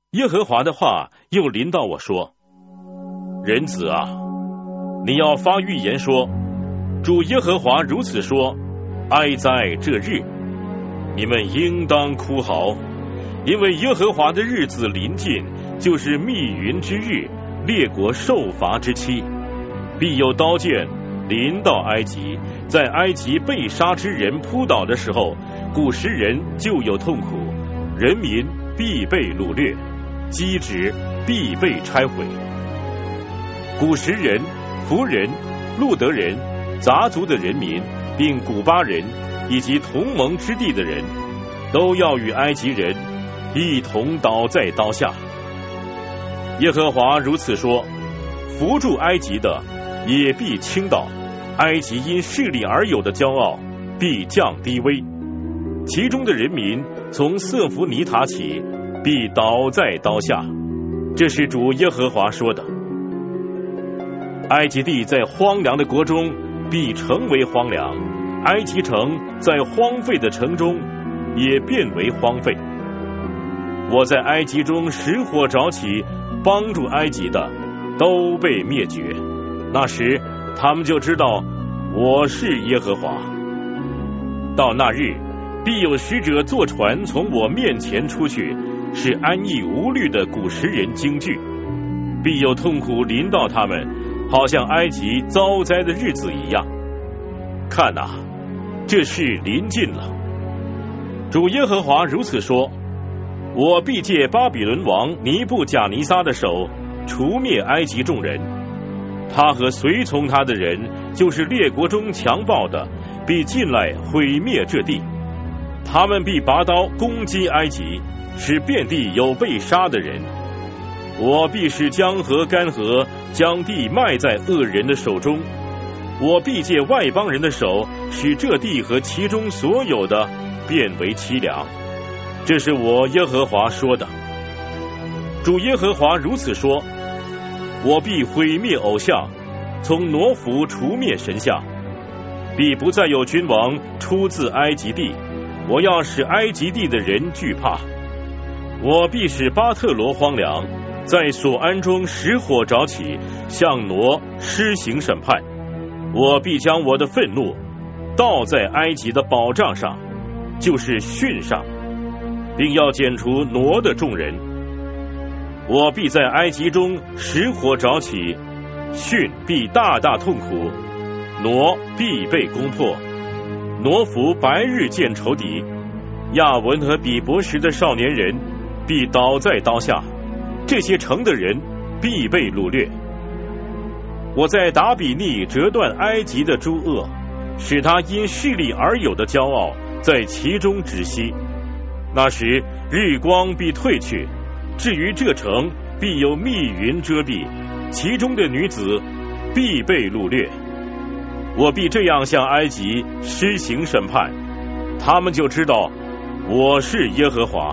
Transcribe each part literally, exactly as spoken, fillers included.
耶和华的话又临到我说：人子啊，你要发预言说，主耶和华如此说，哀哉这日，你们应当哭嚎，因为耶和华的日子临近，就是密云之日，列国受罚之期，必有刀剑临到埃及，在埃及被杀之人扑倒的时候，古时人就有痛苦，人民必被掳掠，基址必被拆毁。古时人、弗人、路德人、杂族的人民，并古巴人以及同盟之地的人，都要与埃及人一同倒在刀下。耶和华如此说：扶助埃及的也必倾倒，埃及因势力而有的骄傲必降低微，其中的人民从瑟弗尼塔起必倒在刀下。这是主耶和华说的。埃及地在荒凉的国中必成为荒凉，埃及城在荒废的城中也变为荒废。我在埃及中使火着起，帮助埃及的都被灭绝，那时他们就知道我是耶和华。到那日，必有使者坐船从我面前出去，使安逸无虑的古时人惊惧，必有痛苦临到他们，好像埃及遭灾的日子一样。看哪，这事临近了。主耶和华如此说：我必借巴比伦王尼布甲尼撒的手除灭埃及众人，他和随从他的人，就是列国中强暴的，必进来毁灭这地。他们必拔刀攻击埃及，使遍地有被杀的人。我必使江河干涸，将地卖在恶人的手中。我必借外邦人的手，使这地和其中所有的变为凄凉。这是我耶和华说的。主耶和华如此说：我必毁灭偶像，从挪弗除灭神像，必不再有君王出自埃及地。我要使埃及地的人惧怕。我必使巴特罗荒凉，在所安中使火着起，向挪施行审判。我必将我的愤怒倒在埃及的保障上，就是汛上，并要剪除挪的众人。我必在埃及中使火着起，汛必大大痛苦，挪必被攻破。挪弗白日见仇敌，亚文和比伯什的少年人必倒在刀下，这些城的人必被掳掠。我在达比尼折断埃及的诸恶，使他因势力而有的骄傲在其中止息。那时日光必退去，至于这城必有密云遮蔽，其中的女子必被掳掠。我必这样向埃及施行审判，他们就知道我是耶和华。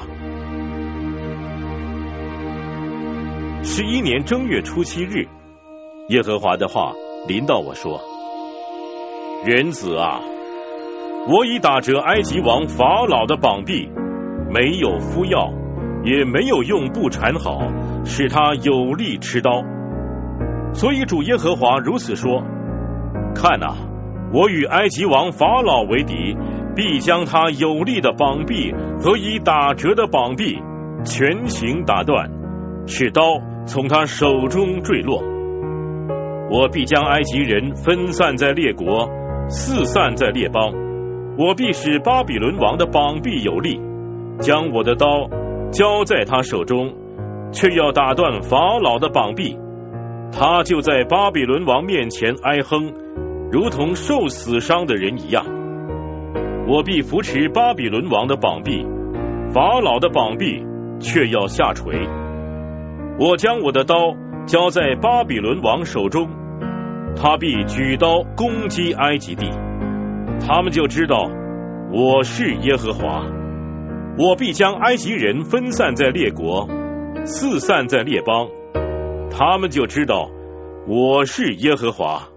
十一年正月初七日，耶和华的话临到我说：人子啊，我已打折埃及王法老的膀臂，没有敷药，也没有用布缠好，使他有力持刀。所以主耶和华如此说：看哪，我与埃及王法老为敌，必将他有力的膀臂和已打折的膀臂全行打断，使刀从他手中坠落。我必将埃及人分散在列国，四散在列邦。我必使巴比伦王的膀臂有力，将我的刀交在他手中，却要打断法老的膀臂。他就在巴比伦王面前哀哼，如同受死伤的人一样。我必扶持巴比伦王的膀臂，法老的膀臂却要下垂。我将我的刀交在巴比伦王手中，他必举刀攻击埃及地，他们就知道我是耶和华。我必将埃及人分散在列国，四散在列邦，他们就知道我是耶和华。